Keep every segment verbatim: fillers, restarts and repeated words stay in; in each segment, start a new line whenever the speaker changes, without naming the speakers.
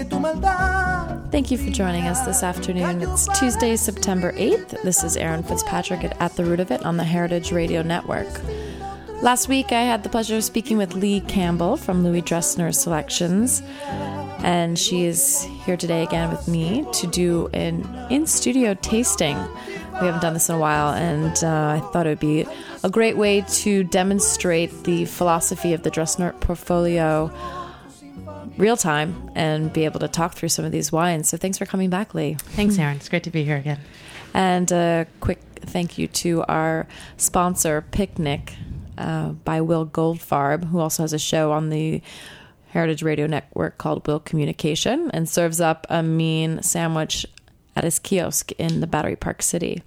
Thank you for joining us this afternoon. It's Tuesday, September eighth. This is Erin Fitzpatrick at At the Root of It on the Heritage Radio Network. Last week, I had the pleasure of speaking with Lee Campbell from Louis Dressner Selections, and she is here today again with me to do an in-studio tasting. We haven't done this in a while, and uh, I thought it would be a great way to demonstrate the philosophy of the Dressner portfolio real time and be able to talk through some of these wines. So thanks for coming back, Lee.
Thanks, Erin. It's great to be here again.
And a quick thank you to our sponsor, Picnic, uh, by Will Goldfarb, who also has a show on the Heritage Radio Network called Will Communication and serves up a mean sandwich at his kiosk in the Battery Park City.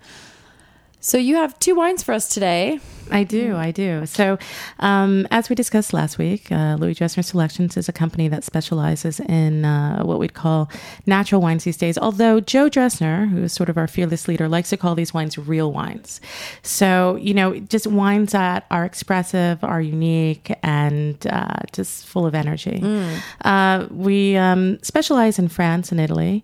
So you have two wines for us today.
I do, I do. So um, as we discussed last week, uh, Louis Dressner Selections is a company that specializes in uh, what we'd call natural wines these days. Although Joe Dressner, who is sort of our fearless leader, likes to call these wines real wines. So, you know, just wines that are expressive, are unique, and uh, just full of energy. Mm. Uh, we um, specialize in France and Italy.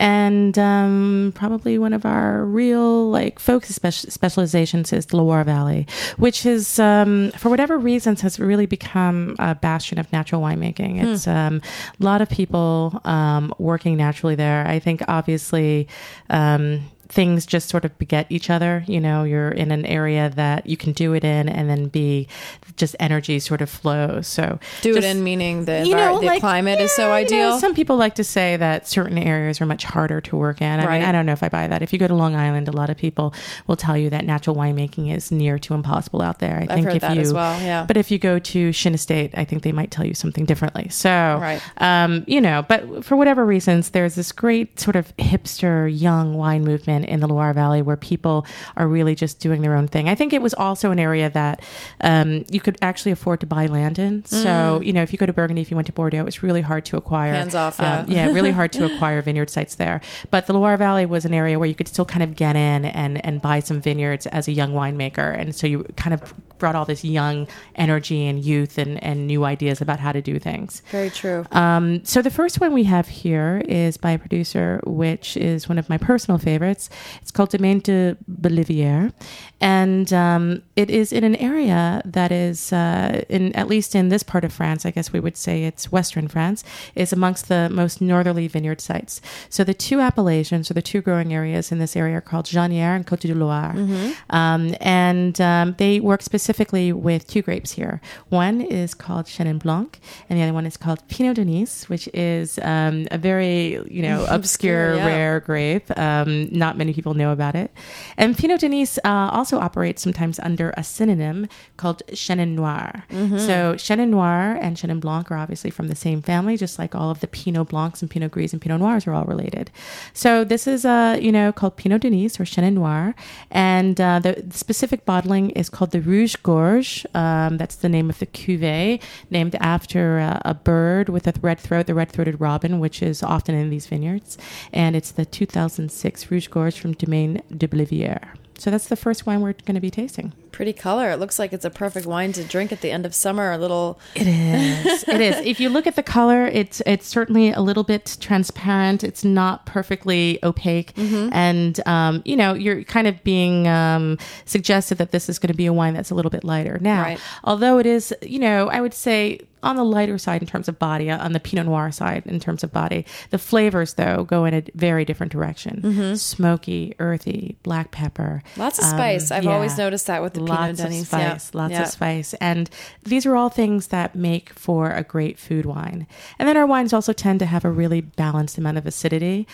And um, probably one of our real like focus spe- specializations is the Loire Valley, which is, um, for whatever reasons, has really become a bastion of natural winemaking. It's mm. um, a lot of people um, working naturally there. I think, obviously, um, things just sort of beget each other. You know, you're in an area that you can do it in, and then be just energy sort of flows. So
do
just,
it in meaning the,
you know,
the
like,
climate
yeah,
is so ideal.
You know, some people like to say that certain areas are much harder to work in. I
right.
mean, I don't know if I buy that. If you go to Long Island, a lot of people will tell you that natural winemaking is near to impossible out there. I
I've
think
heard
if
that
you,
as well. Yeah.
But if you go to Shin Estate, I think they might tell you something differently. So,
right.
um, you know, but for whatever reasons, there's this great sort of hipster young wine movement in the Loire Valley, where people are really just doing their own thing. I think it was also an area that um, you could actually afford to buy land in. So, mm. you know, if you go to Burgundy, if you went to Bordeaux, it's really hard to acquire.
Hands off, yeah.
Um, yeah, really hard to acquire vineyard sites there. But the Loire Valley was an area where you could still kind of get in and, and buy some vineyards as a young winemaker. And so you kind of brought all this young energy and youth and, and new ideas about how to do things.
Very true.
Um, so the first one we have here is by a producer, which is one of my personal favorites. It's called Domaine de Bellivière. And um, it is in an area that is, uh, in at least in this part of France, I guess we would say it's Western France, is amongst the most northerly vineyard sites. So the two appellations, or the two growing areas in this area, are called Janière and Côte de Loire. Mm-hmm. Um, and um, they work specifically with two grapes here. One is called Chenin Blanc, and the other one is called Pinot de Nice, which is um, a very, you know, obscure, yeah. rare grape. Um, not many people know about it. And Pinot de Nice uh, also operates sometimes under a synonym called Chenin Noir. Mm-hmm. So Chenin Noir and Chenin Blanc are obviously from the same family, just like all of the Pinot Blancs and Pinot Gris and Pinot Noirs are all related. So this is, uh, you know, called Pinot de Nice or Chenin Noir. And uh, the, the specific bottling is called the Rouge Gorge. Um, that's the name of the cuvée, named after uh, a bird with a red throat, the red-throated robin, which is often in these vineyards. And it's the two thousand six Rouge Gorge from Domaine de Bellivière. So that's the first wine we're going to be tasting.
Pretty color. It looks like it's a perfect wine to drink at the end of summer. A little.
It is. It is. If you look at the color, it's it's certainly a little bit transparent. It's not perfectly opaque, mm-hmm. and um, you know, you're kind of being um, suggested that this is going to be a wine that's a little bit lighter. Now,
right.
although it is, you know, I would say on the lighter side in terms of body, on the Pinot Noir side in terms of body. The flavors, though, go in a very different direction. Mm-hmm. Smoky, earthy, black pepper.
Lots of um, spice. I've yeah. always noticed that with the
lots
Pinot de Nice.
Of spice,
yeah.
Lots
yeah.
of spice. And these are all things that make for a great food wine. And then our wines also tend to have a really balanced amount of acidity.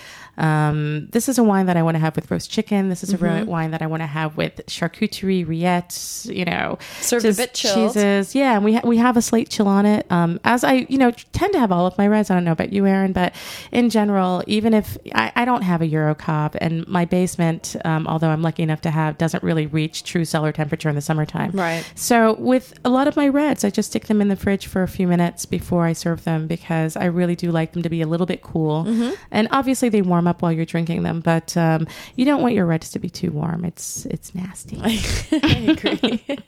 Um, this is a wine that I want to have with roast chicken. This is a mm-hmm. wine that I want to have with charcuterie, rillettes, you know.
Served a bit chilled.
Cheeses. Yeah, and we, ha- we have a slate chill on it. Um, as I, you know, tend to have all of my reds. I don't know about you, Erin, but in general, even if I, I don't have a Euro Cab, and my basement, um, although I'm lucky enough to have, doesn't really reach true cellar temperature in the summertime.
Right.
So with a lot of my reds, I just stick them in the fridge for a few minutes before I serve them, because I really do like them to be a little bit cool. Mm-hmm. And obviously they warm up while you're drinking them, but um, you don't want your reds to be too warm. It's it's nasty.
I agree.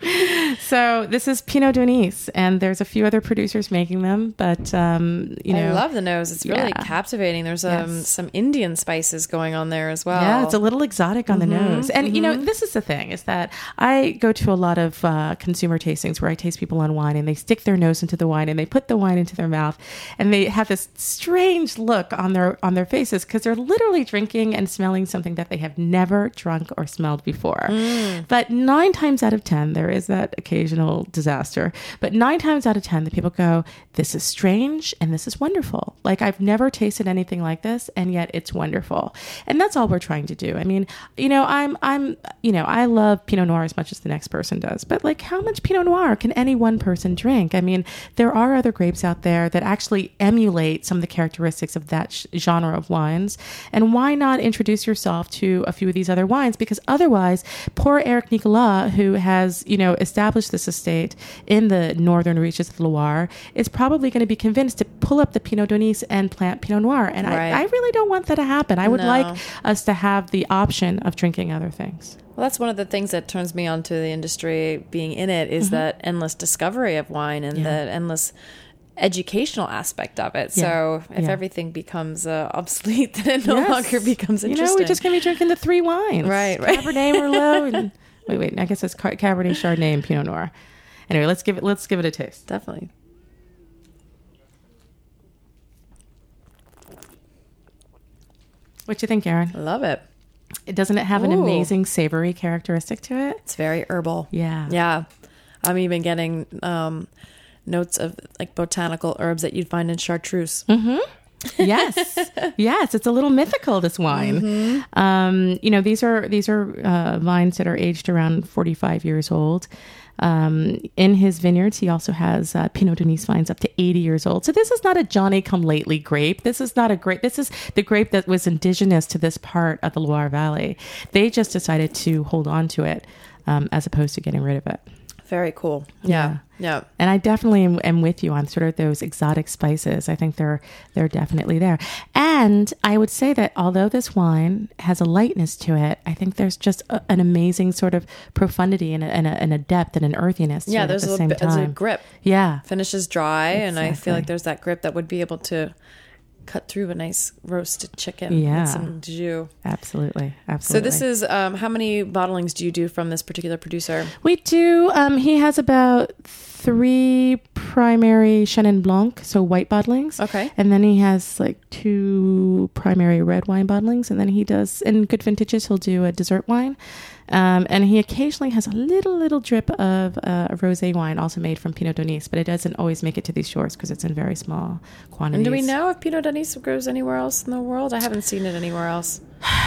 So this is Pinot Donis, and there's a few other producers making them, but um, you know,
I love the nose. It's really
yeah.
captivating. There's um,
Yes.
some Indian spices going on there as well.
Yeah, it's a little exotic on
Mm-hmm,
the nose. And,
mm-hmm.
you know, this is the thing, is that I go to a lot of uh, consumer tastings where I taste people on wine, and they stick their nose into the wine, and they put the wine into their mouth, and they have this strange look on their on their faces because they're literally drinking and smelling something that they have never drunk or smelled before. Mm. But nine times out of ten, there is that occasional disaster. But nine times out of ten, the people go, this is strange and this is wonderful. Like, I've never tasted anything like this, and yet it's wonderful. And that's all we're trying to do. I mean, you know, I'm, I'm, you know, I love Pinot Noir as much as the next person does, but like, how much Pinot Noir can any one person drink? I mean, there are other grapes out there that actually emulate some of the characteristics of that sh- genre of wines. And why not introduce yourself to a few of these other wines? Because otherwise, poor Eric Nicolas, who has, you know, established this estate in the northern reaches of the Loire, is probably going to be convinced to pull up the Pinot Donis and plant Pinot Noir. And
Right.
I, I really don't want that to happen. I would
No.
like us to have the option of drinking other things.
Well, that's one of the things that turns me on to the industry, being in it, is mm-hmm. that endless discovery of wine and yeah. the endless educational aspect of it. Yeah. So if
yeah.
everything becomes uh, obsolete, then it no
yes.
longer becomes interesting.
You know, we're just going to be drinking the three wines.
Right, right.
Cabernet Merlot and... Wait, wait. I guess it's Cabernet, Chardonnay, and Pinot Noir. Anyway, let's give it. Let's give it a taste.
Definitely.
What you think, Erin?
I love it.
It doesn't it have
Ooh.
an amazing savory characteristic to it?
It's very herbal.
Yeah,
yeah. I'm even getting um, notes of like botanical herbs that you'd find in chartreuse.
Mm-hmm. Yes, yes, it's a little mythical, this wine. Mm-hmm. Um, you know, these are these are uh, vines that are aged around forty-five years old. Um, in his vineyards, he also has uh, Pinot Donis vines up to eighty years old. So this is not a Johnny-come-lately grape. This is not a grape. This is the grape that was indigenous to this part of the Loire Valley. They just decided to hold on to it um, as opposed to getting rid of it.
Very cool.
Yeah.
Yeah.
And I definitely am, am with you on sort of those exotic spices. I think they're they're definitely there. And I would say that although this wine has a lightness to it, I think there's just a, an amazing sort of profundity and a, and a, and a depth and an earthiness to
yeah,
it
there's
at the
a
same
bit,
time.
there's a grip.
Yeah.
Finishes dry,
Exactly.
and I feel like there's that grip that would be able to cut through a nice roasted chicken
yeah.
with some jus.
Absolutely. Absolutely.
So this is, um, how many bottlings do you do from this particular producer?
We do, um, he has about three primary Chenin Blanc, so white bottlings.
Okay.
And then he has like two primary red wine bottlings. And then he does, in good vintages, he'll do a dessert wine. Um, and he occasionally has a little, little drip of uh, a rosé wine also made from Pinot Donis, but it doesn't always make it to these shores because it's in very small quantities.
And do we know if Pinot Donis grows anywhere else in the world? I haven't seen it anywhere else.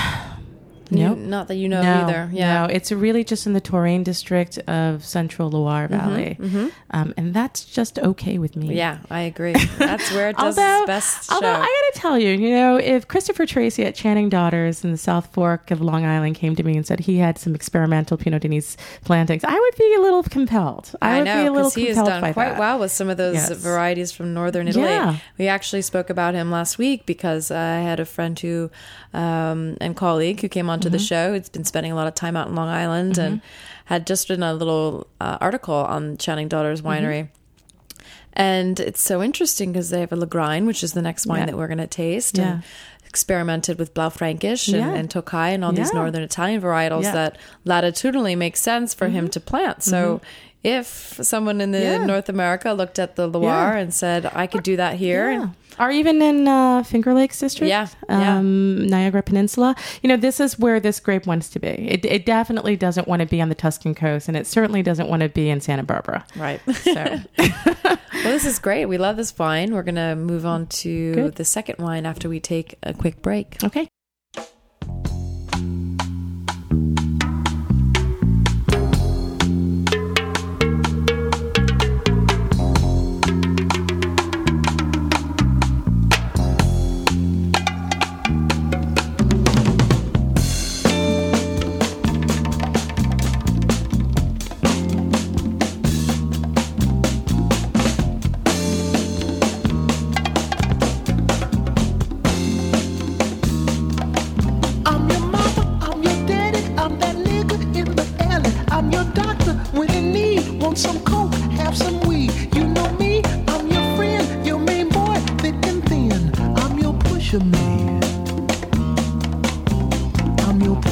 No,
nope. Not that you know
no,
either. Yeah,
no, it's really just in the Touraine district of Central Loire Valley,
mm-hmm, mm-hmm.
Um, and that's just okay with me.
Yeah, I agree. That's where it does
although,
its best show.
Although I got to tell you, you know, if Christopher Tracy at Channing Daughters in the South Fork of Long Island came to me and said he had some experimental Pinot Donis plantings, I would be a little compelled. I,
I
would
know,
be a little
he has
compelled
done
by
quite
that.
well with some of those
Yes.
varieties from northern Italy.
Yeah.
We actually spoke about him last week because I had a friend who um, and colleague who came onto mm-hmm. the show. It's been spending a lot of time out in Long Island mm-hmm. and had just written a little uh, article on Channing Daughters Winery. Mm-hmm. And it's so interesting because they have a Lagrein, which is the next wine
yeah.
that we're going to taste.
Yeah.
And experimented with Blaufränkisch and,
yeah.
and Tokai and all
yeah.
these northern Italian varietals
yeah.
that latitudinally make sense for mm-hmm. him to plant. So mm-hmm. if someone in the yeah. North America looked at the Loire yeah. and said, I could do that here.
Yeah.
And,
or even in uh, Finger Lakes District,
yeah,
um,
yeah.
Niagara Peninsula. You know, this is where this grape wants to be. It, it definitely doesn't want to be on the Tuscan coast, and it certainly doesn't want to be in Santa Barbara.
Right.
So,
well, this is great. We love this wine. We're going to move on to
Good.
the second wine after we take a quick break.
Okay.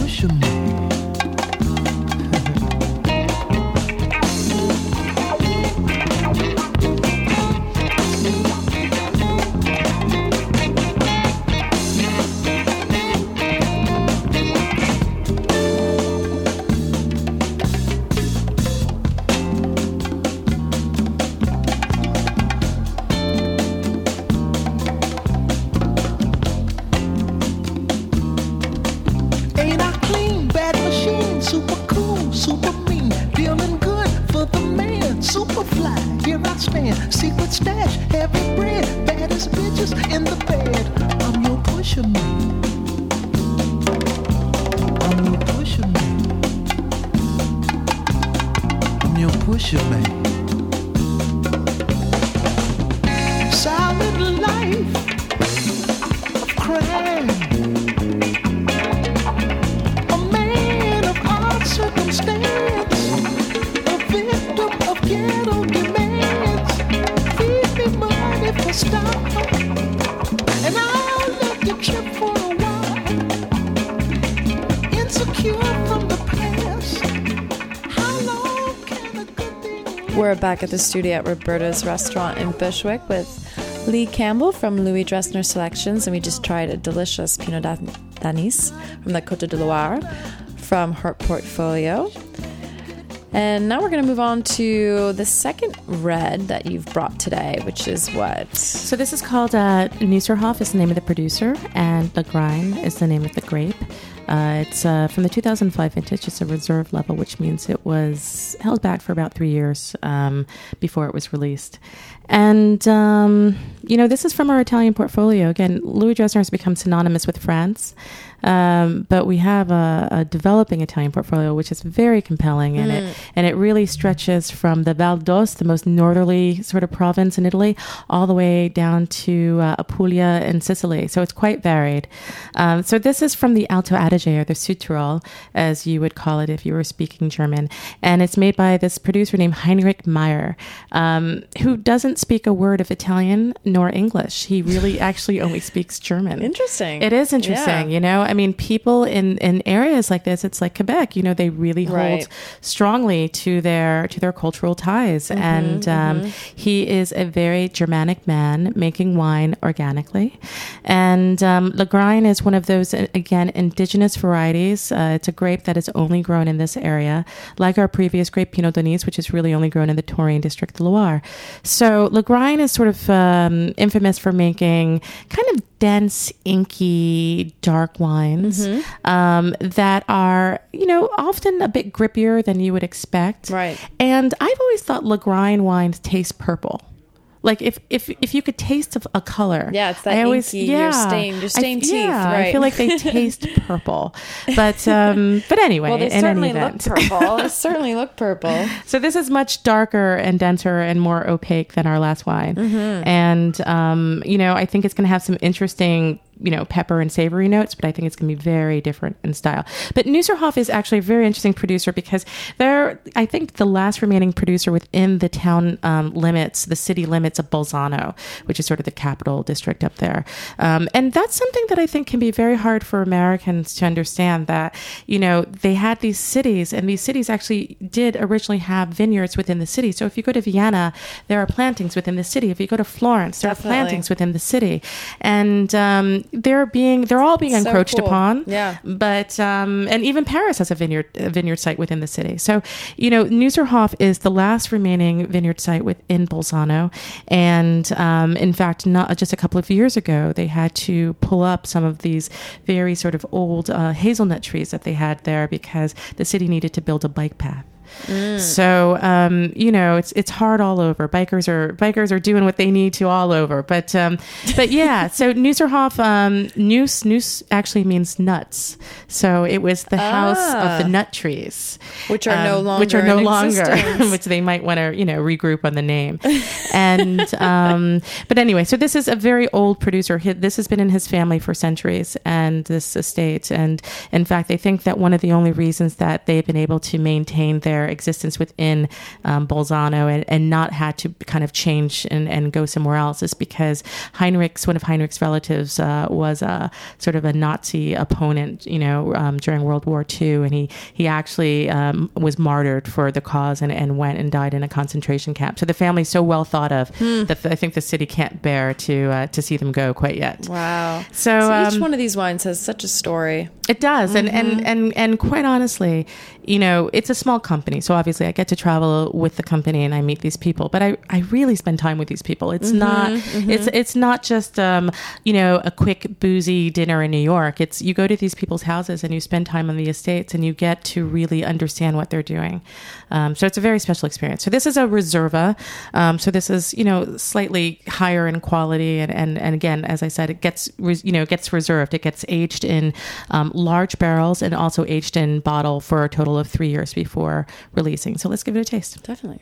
pusher me. Secret stash, heavy bread, baddest bitches in the bed. I'm your pusher man. I'm your pusher man. I'm your pusher man. Solid life of crime. A man of odd circumstance. A victim of ghetto demands. Money for stop, and I'll let you trip for a while. Insecure from the past. How long can a good thing?
We're back at the studio at Roberta's restaurant in Bushwick with Lee Campbell from Louis Dressner Selections, and we just tried a delicious Pinot d'Anis from the Côte de Loire from her portfolio. And now we're going to move on to the second red that you've brought today, which is what?
So this is called uh, Nusserhoff is the name of the producer, and Le Grain is the name of the grape. Uh, it's uh, from the two thousand five vintage. It's a reserve level, which means it was held back for about three years um, before it was released. And, um, you know, this is from our Italian portfolio. Again, Louis Dressner has become synonymous with France. Um, but we have a, a developing Italian portfolio, which is very compelling, and mm. it and it really stretches from the Val d'Os, the most northerly sort of province in Italy, all the way down to uh, Apulia and Sicily. So it's quite varied. Um, so this is from the Alto Adige, or the Südtirol, as you would call it if you were speaking German, and it's made by this producer named Heinrich Meyer, um, who doesn't speak a word of Italian nor English. He really actually only speaks German.
Interesting.
It is interesting, yeah. You know. I mean, people in, in areas like this, it's like Quebec, you know, they really hold
right.
strongly to their to their cultural ties. Mm-hmm, and um, mm-hmm. he is a very Germanic man making wine organically. And um, Le Grain is one of those, again, indigenous varieties. Uh, it's a grape that is only grown in this area, like our previous grape, Pinot d'Anis, which is really only grown in the Touraine district of Loire. So Le Grain is sort of um, infamous for making kind of dense, inky, dark wines mm-hmm. um, that are, you know, often a bit grippier than you would expect.
Right.
And I've always thought Le Grain wines taste purple. Like if, if if you could taste a color,
yeah, it's that
I always,
inky,
yeah,
your stained, your stained
I,
teeth.
Yeah,
right.
I feel like they taste purple, but um, but anyway,
well, they
in
certainly
any event.
look purple. They certainly look purple.
So this is much darker and denser and more opaque than our last wine,
mm-hmm.
and um, you know, I think it's going to have some interesting, you know, pepper and savory notes, but I think it's going to be very different in style. But Nusserhoff is actually a very interesting producer because they're, I think, the last remaining producer within the town um, limits, the city limits of Bolzano, which is sort of the capital district up there. Um, and that's something that I think can be very hard for Americans to understand, that, you know, they had these cities, and these cities actually did originally have vineyards within the city. So if you go to Vienna, there are plantings within the city. If you go to Florence, there
Definitely.
are plantings within the city. And um, they're being, they're all being
so
encroached
cool.
upon.
Yeah.
But, um, and even Paris has a vineyard, a vineyard site within the city. So, you know, Nusserhoff is the last remaining vineyard site within Bolzano. And, um, in fact, not just a couple of years ago, they had to pull up some of these very sort of old uh, hazelnut trees that they had there because the city needed to build a bike path. Mm. So, um, you know, it's it's hard all over. Bikers are bikers are doing what they need to all over. But um, but yeah, so Nusserhoff, um, Nus, Nus actually means nuts. So it was the
ah.
house of the nut trees.
Which are
um,
no longer
Which are no
in
longer, which they might want to, you know, regroup on the name. And, um, but anyway, so this is a very old producer. He, this has been in his family for centuries, and this estate. And in fact, they think that one of the only reasons that they've been able to maintain their their existence within um, Bolzano and, and not had to kind of change and, and go somewhere else is because Heinrich's, one of Heinrich's relatives, uh, was a sort of a Nazi opponent, you know, um, during World War Two, and he he actually um, was martyred for the cause and, and went and died in a concentration camp. So the family's so well thought of hmm. that I think the city can't bear to uh, to see them go quite yet.
Wow!
So,
so each
um,
one of these wines has such a story.
It does,
mm-hmm.
and, and and and quite honestly, you know, it's a small company, so obviously I get to travel with the company and I meet these people, but I, I really spend time with these people. It's mm-hmm, not mm-hmm. it's it's not just um you know a quick boozy dinner in New York. It's you go to these people's houses and you spend time on the estates and you get to really understand what they're doing. Um, so it's a very special experience. So this is a Reserva. Um, so this is you know slightly higher in quality, and, and, and again, as I said, it gets res, you know it gets reserved. It gets aged in um, large barrels and also aged in bottle for a total of three years before releasing. So let's give it a taste.
Definitely.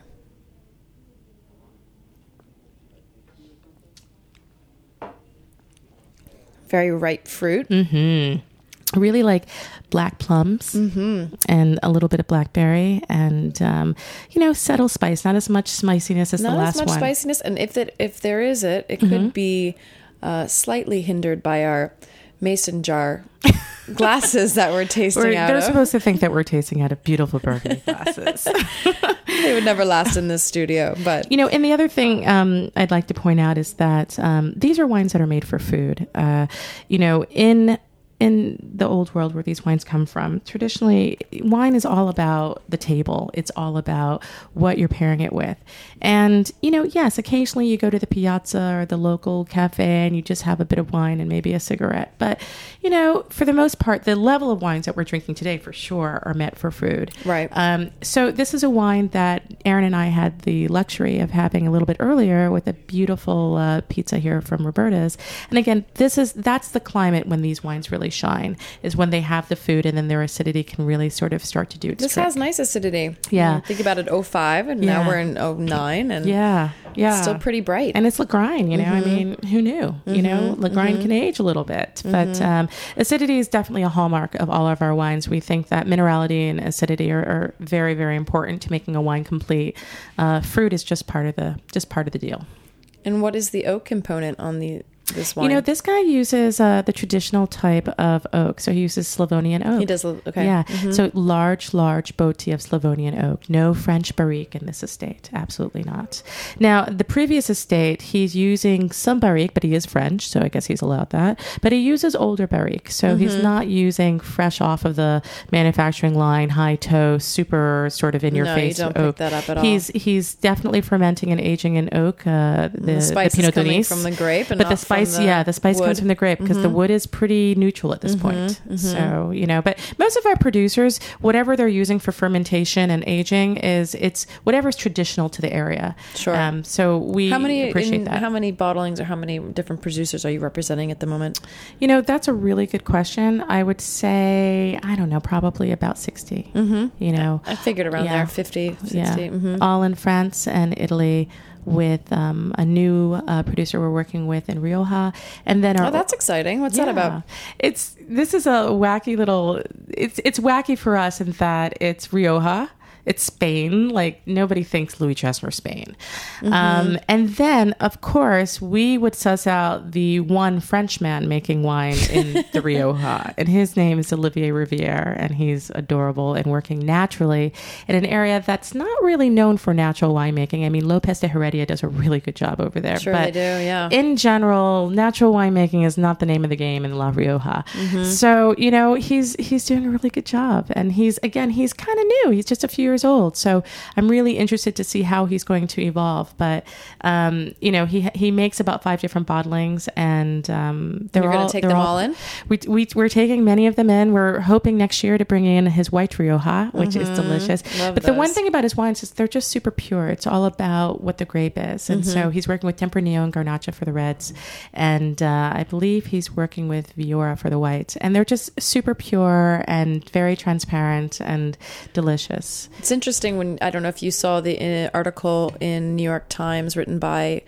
Very ripe fruit.
Mm-hmm. Really like black plums mm-hmm. and a little bit of blackberry and, um, you know, subtle spice. Not as much spiciness as
Not
the last
one. Not as much
one.
spiciness. And if that, if there is it, it
mm-hmm.
could be uh, slightly hindered by our mason jar glasses that we're tasting
we're,
out
they're
of.
supposed to think that we're tasting out of beautiful burgundy glasses.
They would never last in this studio. But
you know, and the other thing um, I'd like to point out is that um, these are wines that are made for food. Uh, you know, in in the old world where these wines come from, traditionally wine is all about the table. It's all about what you're pairing it with. And, you know, yes, occasionally you go to the piazza or the local cafe and you just have a bit of wine and maybe a cigarette. But, you know, for the most part, the level of wines that we're drinking today for sure are meant for food.
Right.
Um, so this is a wine that Aaron and I had the luxury of having a little bit earlier with a beautiful uh, pizza here from Roberta's. And again, this is that's the climate when these wines really shine, is when they have the food and then their acidity can really sort of start to do its
This
trick.
has nice acidity.
Yeah.
You think about it, oh five, and
Yeah.
now we're in oh nine, and
Yeah, yeah.
it's still pretty bright.
And it's Lagrein, you know,
Mm-hmm.
I mean, who knew? Mm-hmm. You know, Lagrein mm-hmm. can age a little bit, mm-hmm. but um, acidity is definitely a hallmark of all of our wines. We think that minerality and acidity are, are very, very important to making a wine complete. Uh, fruit is just part of the just part of the deal.
And what is the oak component on the this wine?
You know, this guy uses uh, the traditional type of oak. So he uses Slavonian oak.
He does, okay.
Yeah.
Mm-hmm.
So large, large botti of Slavonian oak. No French barrique in this estate. Absolutely not. Now, the previous estate, he's using some barrique, but he is French, so I guess he's allowed that. But he uses older barrique. So mm-hmm. he's not using fresh off of the manufacturing line, high toe, super sort of in your
no,
face
you don't
oak.
pick that up at all.
He's he's definitely fermenting and aging in oak. Uh, the,
the spice
the Pinot
is coming
Denis.
from the grape, and
but
not
the spice,
from the
yeah, the spice
wood.
comes from the grape because
mm-hmm.
the wood is pretty neutral at this
mm-hmm,
point.
Mm-hmm.
So, you know, but most of our producers, whatever they're using for fermentation and aging is it's whatever's traditional to the area.
Sure.
Um, so we
how many,
appreciate
in,
that.
How many bottlings or how many different producers are you representing at the moment?
You know, that's a really good question. I would say, I don't know, probably about sixty.
Mm-hmm.
You know,
I figured around
yeah.
there, fifty, sixty.
Yeah.
Mm-hmm.
All in France and Italy, with um, a new uh, producer we're working with in Rioja, and then our,
oh, that's exciting. What's
yeah.
that about?
It's this is a wacky little. It's it's wacky for us in that it's Rioja. It's Spain. Like, nobody thinks Louis Chesmer Spain. Mm-hmm. Um, and then, of course, we would suss out the one Frenchman making wine in the Rioja. And his name is Olivier Riviere, and he's adorable and working naturally in an area that's not really known for natural winemaking. I mean, Lopez de Heredia does a really good job over there.
Sure,
but
they do, yeah.
in general, natural winemaking is not the name of the game in La Rioja.
Mm-hmm.
So, you know, he's he's doing a really good job. And he's, again, he's kind of new. He's just a few years old. So I'm really interested to see how he's going to evolve. But, um, you know, he he makes about five different bottlings, and um, they're
You're
all...
going to take
they're
them
all,
all in?
We, we, we're taking many of them in. We're hoping next year to bring in his white Rioja, which mm-hmm. is delicious.
Love
but
those.
the one thing about his wines is they're just super pure. It's all about what the grape is. And
mm-hmm.
so he's working with Tempranillo and Garnacha for the reds. And uh, I believe he's working with Viora for the whites. And they're just super pure and very transparent and delicious.
It's interesting when, I don't know if you saw the uh, article in New York Times written by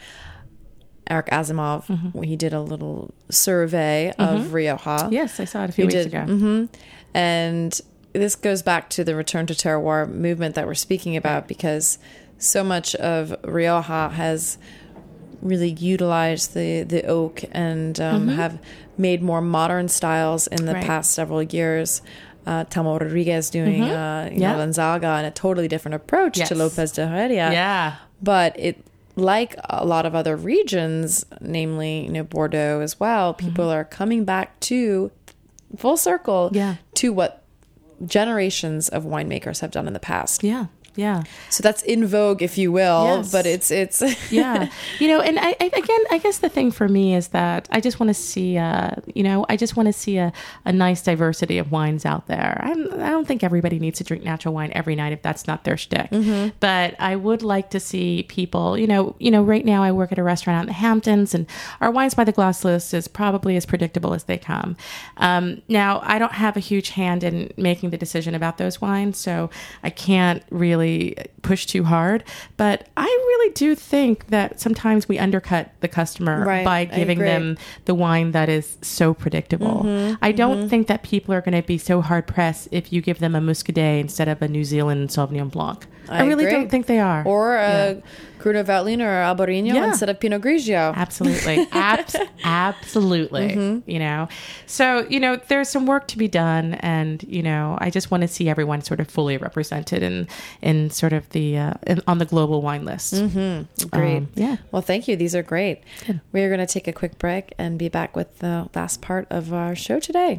Eric Asimov, mm-hmm. when he did a little survey mm-hmm. of Rioja.
Yes, I saw it a few
he
weeks
did.
ago.
Mm-hmm. And this goes back to the return to terroir movement that we're speaking about, because so much of Rioja has really utilized the, the oak and um, mm-hmm. have made more modern styles in the
right.
past several years. Uh, Telmo Rodriguez doing mm-hmm. uh, you yeah. know, Lanzaga, and a totally different approach yes. to Lopez de Heredia.
Yeah. But
it, like a lot of other regions, namely, you know, Bordeaux as well, people mm-hmm. are coming back to full circle
yeah.
to what generations of winemakers have done in the past.
Yeah. Yeah.
So that's in vogue, if you will,
yes.
but it's, it's,
yeah. You know, and I, I, again, I guess the thing for me is that I just want to see, uh, you know, I just want to see a, a nice diversity of wines out there. I'm, I don't think everybody needs to drink natural wine every night if that's not their shtick. Mm-hmm. But I would like to see people, you know, you know, right now I work at a restaurant out in the Hamptons, and our Wines by the Glass list is probably as predictable as they come. Um, now, I don't have a huge hand in making the decision about those wines, so I can't really push too hard, but I really do think that sometimes we undercut the customer
right,
by giving them the wine that is so predictable. Mm-hmm, I don't mm-hmm. think that people are going to be so hard pressed if you give them a Muscadet instead of a New Zealand Sauvignon Blanc. I, I really
agree.
don't think they are.
Or a
yeah.
Gruner Veltliner or Albarino yeah. instead of Pinot Grigio.
Absolutely. Abs- absolutely. Mm-hmm. You know, so, you know, there's some work to be done, and, you know, I just want to see everyone sort of fully represented in, in sort of the, uh, in, on the global wine list.
Mm-hmm. Great.
Um, yeah.
Well, thank you. These are great.
Good.
We're going to take a quick break and be back with the last part of our show today.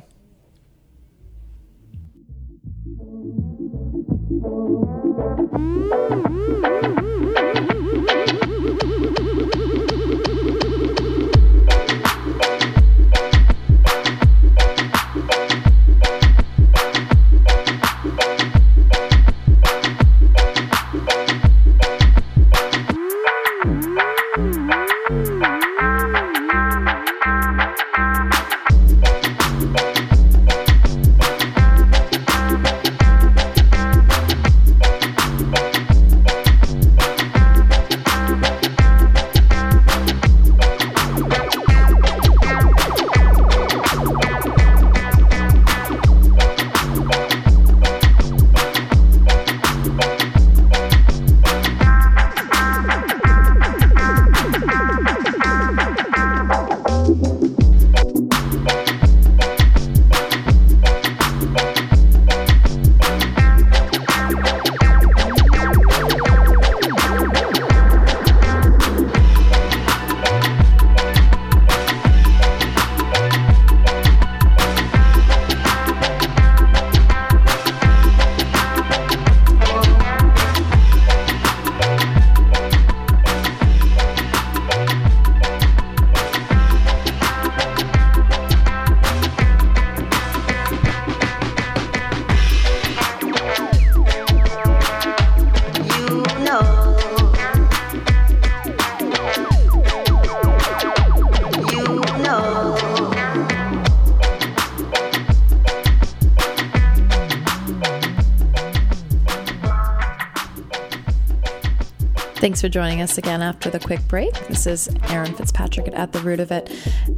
Thanks for joining us again after the quick break. This is Erin Fitzpatrick at At the Root of It.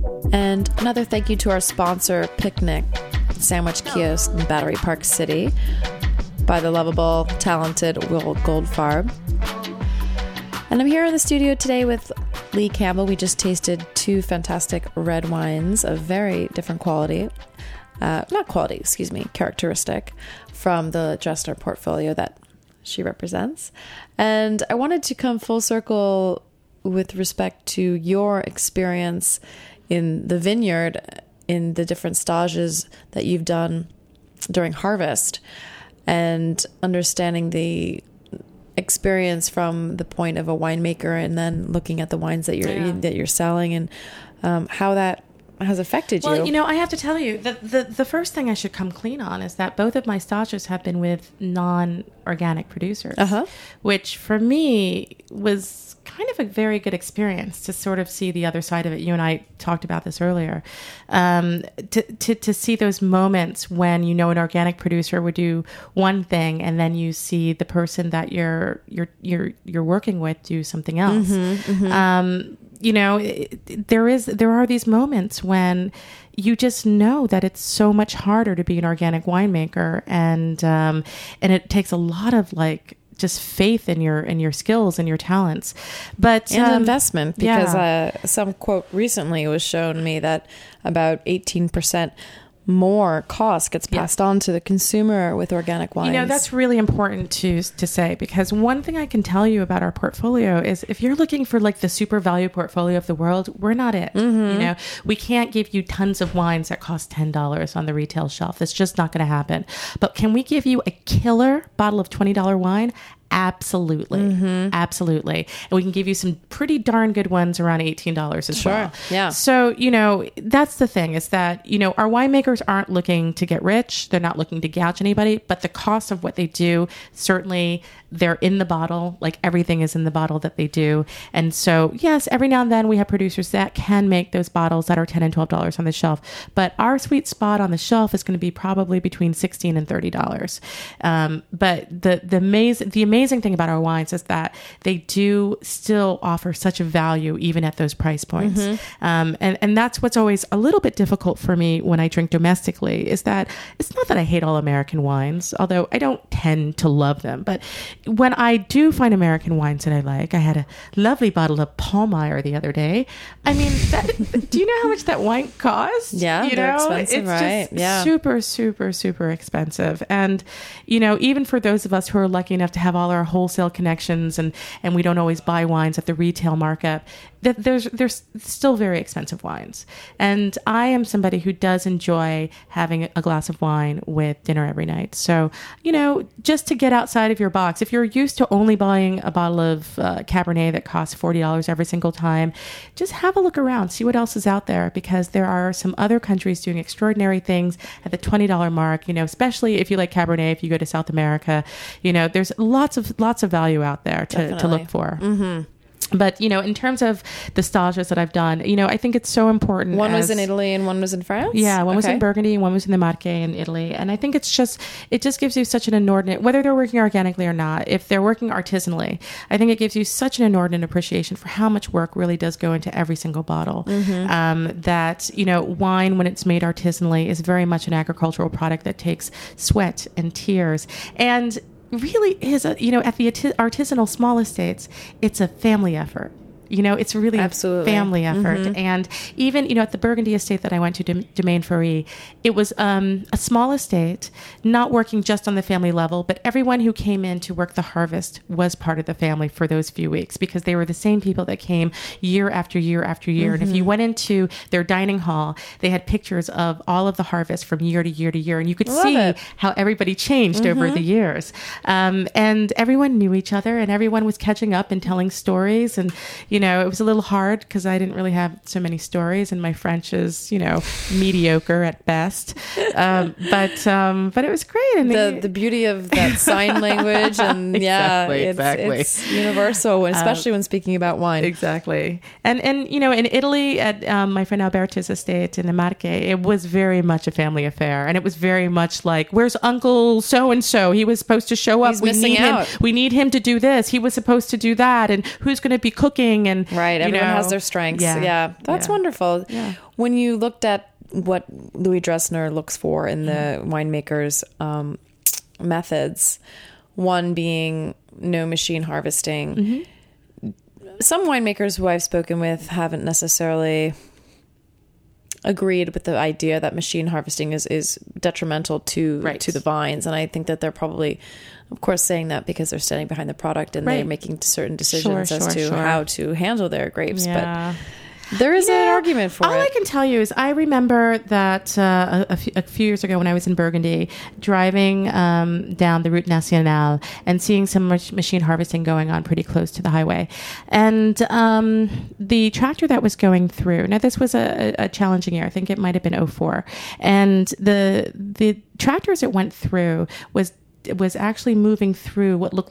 And another thank you to our sponsor, Picnic Sandwich Kiosk in Battery Park City, by the lovable, talented Will Goldfarb. And I'm here in the studio today with Lee Campbell. We just tasted two fantastic red wines of very different quality. Uh, not quality, excuse me, characteristic from the Dresner portfolio that she represents. And I wanted to come full circle with respect to your experience in the vineyard, in the different stages that you've done during harvest, and understanding the experience from the point of a winemaker, and then looking at the wines that you're yeah. that you're selling, and um, how that has affected you.
Well, you know, I have to tell you, the, the, the first thing I should come clean on is that both of my stages have been with non-organic producers,
uh-huh.
which for me was kind of a very good experience to sort of see the other side of it. You and I talked about this earlier. Um, to, to to see those moments when you know an organic producer would do one thing, and then you see the person that you're you're you're you're working with do something else. Mm-hmm, mm-hmm. Um, you know, it, there is there are these moments when you just know that it's so much harder to be an organic winemaker, and um, and it takes a lot of like just faith in your in your skills and your talents, but
and
um,
investment. Because
yeah.
uh, some quote recently was shown me that about eighteen percent more cost gets passed yeah. on to the consumer with organic wines.
You know, that's really important to to say, because one thing I can tell you about our portfolio is if you're looking for like the super value portfolio of the world, we're not it. Mm-hmm. You know, we can't give you tons of wines that cost ten dollars on the retail shelf. That's just not going to happen. But can we give you a killer bottle of twenty dollars wine? Absolutely. Mm-hmm. Absolutely. And we can give you some pretty darn good ones around eighteen dollars as
sure.
well.
Yeah.
So, you know, that's the thing, is that, you know, our winemakers aren't looking to get rich. They're not looking to gouge anybody, but the cost of what they do, certainly they're in the bottle, like everything is in the bottle that they do. And so, yes, every now and then we have producers that can make those bottles that are ten and twelve dollars on the shelf. But our sweet spot on the shelf is going to be probably between sixteen and thirty dollars. Um, but the, the amazing, the amazing amazing thing about our wines is that they do still offer such a value even at those price points. Mm-hmm. Um, and, and that's what's always a little bit difficult for me when I drink domestically, is that it's not that I hate all American wines, although I don't tend to love them. But when I do find American wines that I like, I had a lovely bottle of Paulmeyer the other day. I mean, that, do you know how much that wine costs?
Yeah,
you
they're
know,
expensive,
it's
right?
just
Yeah.
super, super, super expensive. And, you know, even for those of us who are lucky enough to have all our wholesale connections and, and we don't always buy wines at the retail markup, that there's there's still very expensive wines. And I am somebody who does enjoy having a glass of wine with dinner every night. So, you know, just to get outside of your box, if you're used to only buying a bottle of uh, Cabernet that costs forty dollars every single time, just have a look around, see what else is out there, because there are some other countries doing extraordinary things at the twenty dollars mark, you know, especially if you like Cabernet, if you go to South America, you know, there's lots of lots of value out there to, to look for.
Mm-hmm.
But, you know, in terms of the stages that I've done, you know, I think it's so important.
One
as,
was in Italy and one was in France?
Yeah, one
okay.
was in Burgundy and one was in the Marche in Italy. And I think it's just, it just gives you such an inordinate, whether they're working organically or not, if they're working artisanally, I think it gives you such an inordinate appreciation for how much work really does go into every single bottle. Mm-hmm. Um, that, you know, wine, when it's made artisanally, is very much an agricultural product that takes sweat and tears. And really is a, you know, at the artisanal small estates, it's a family effort. You know, it's really
Absolutely.
a family effort. Mm-hmm. And even, you know, at the Burgundy estate that I went to, Domaine Faury, it was um, a small estate, not working just on the family level, but everyone who came in to work the harvest was part of the family for those few weeks, because they were the same people that came year after year after year. Mm-hmm. And if you went into their dining hall, they had pictures of all of the harvest from year to year to year. And you could
Love
see
it.
how everybody changed
Mm-hmm.
over the years. Um, and everyone knew each other, and everyone was catching up and telling stories. And, you know, it was a little hard because I didn't really have so many stories, and my French is, you know, mediocre at best. Um, but um, but it was great. And
the
they,
the beauty of that sign language, and yeah,
Exactly,
it's,
exactly.
it's universal, especially um, when speaking about wine.
Exactly. And and you know, in Italy at um, my friend Alberto's estate in the Marche, it was very much a family affair, and it was very much like, where's Uncle so and so? He was supposed to show up.
He's
we
missing
need
out.
him. We need him to do this. He was supposed to do that. And who's going to be cooking? And
Right.
you
Everyone
know,
has their strengths.
Yeah.
Yeah. That's
Yeah.
wonderful.
Yeah.
When you looked at what Louis Dressner looks for in the
Mm-hmm.
winemakers' um, methods, one being no machine harvesting.
Mm-hmm.
Some winemakers who I've spoken with haven't necessarily agreed with the idea that machine harvesting is, is detrimental to
Right.
to the vines. And I think that they're probably, of course, saying that because they're standing behind the product and
Right.
they're making certain decisions
Sure,
as
sure,
to
sure.
how to handle their grapes.
Yeah.
But there is an
Yeah.
argument for
All
it.
I can tell you is I remember that uh, a, a, few, a few years ago when I was in Burgundy, driving um, down the Route Nationale and seeing some mach- machine harvesting going on pretty close to the highway. And um, the tractor that was going through, now this was a, a challenging year. I think it might have been oh four. And the the tractors it went through was was actually moving through what looked like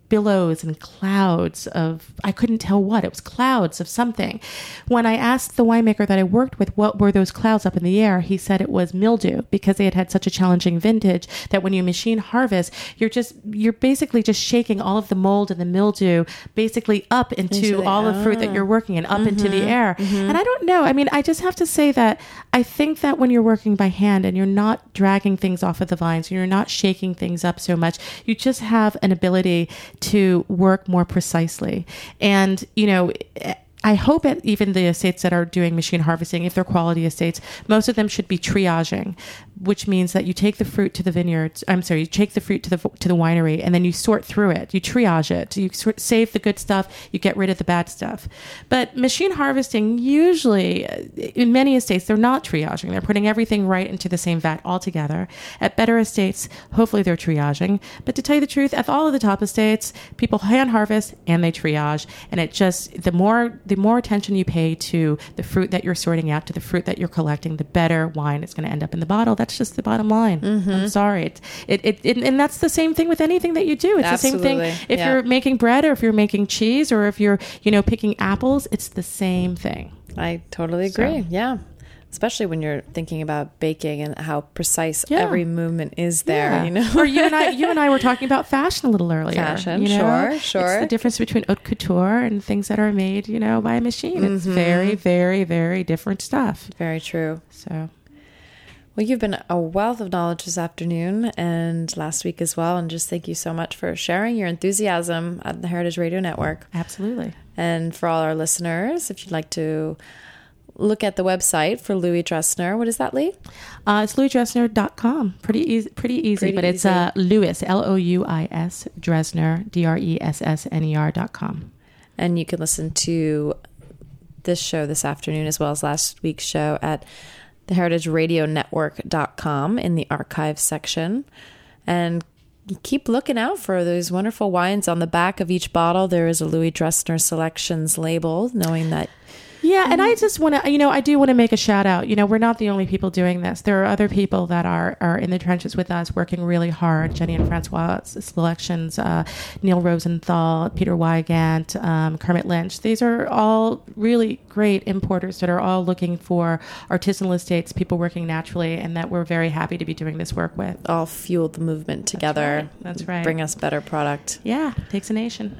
billows and clouds of, I couldn't tell what, it was clouds of something. When I asked the winemaker that I worked with, what were those clouds up in the air, he said it was mildew, because they had had such a challenging vintage that when you machine harvest, you're just, you're basically just shaking all of the mold and the mildew basically up into,
Into the-
all the fruit that you're working in, up into the air. And I don't know. I mean, I just have to say that I think that when you're working by hand and you're not dragging things off of the vines, you're not shaking things up so much, you just have an ability to work more precisely. And, you know, I hope at even the estates that are doing machine harvesting, if they're quality estates, most of them should be triaging, which means that you take the fruit to the vineyards. I'm sorry, you take the fruit to the to the winery, and then you sort through it. You triage it. You sort, save the good stuff. You get rid of the bad stuff. But machine harvesting, usually, in many estates, they're not triaging. They're putting everything right into the same vat altogether. At better estates, hopefully they're triaging. But to tell you the truth, at all of the top estates, people hand harvest and they triage, and it just the more the more attention you pay to the fruit that you're sorting out, to the fruit that you're collecting, the better wine is going to end up in the bottle. That's just the bottom line. Mm-hmm. I'm sorry. It, it, it, it, and that's the same thing with anything that you do. It's
Absolutely.
the same thing if
Yeah.
you're making bread, or if you're making cheese, or if you're, you know, picking apples. It's the same thing.
I totally agree.
So-
Yeah. Especially when you're thinking about baking and how precise
Yeah.
every movement is there,
Yeah.
you know?
Or you and I, you and I were talking about fashion a little earlier.
Fashion,
you know?
sure, sure.
It's the difference between haute couture and things that are made, you know, by a machine. It's
Mm-hmm.
very, very, very different stuff.
Very true.
So,
Well, you've been a wealth of knowledge this afternoon and last week as well. And just thank you so much for sharing your enthusiasm at the Heritage Radio Network.
absolutely.
And for all our listeners, if you'd like to look at the website for Louis Dressner, what is that, Lee?
Uh, it's louis dressner dot com. Pretty easy, pretty easy,
Pretty
but it's
easy.
uh, Louis, L O U I S, Dressner, D R E S S N E R dot com.
And you can listen to this show this afternoon as well as last week's show at the heritage radio network dot com in the archives section. And keep looking out for those wonderful wines. On the back of each bottle, there is a Louis Dressner Selections label, knowing that
Yeah, and I just want to, you know, I do want to make a shout out. You know, we're not the only people doing this. There are other people that are are in the trenches with us, working really hard. Jenny and Francois Selections, uh, Neil Rosenthal, Peter Wygant, um, Kermit Lynch. These are all really great importers that are all looking for artisanal estates, people working naturally, and that we're very happy to be doing this work with.
all fuel the movement together.
right. That's right.
Bring us better product.
Yeah, takes a nation.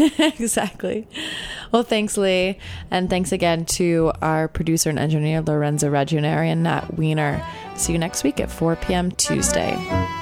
Exactly. Well, thanks, Lee. And thanks again to our producer and engineer, Lorenzo Raggiuneri and Nat Wiener. See you next week at four p.m. Tuesday.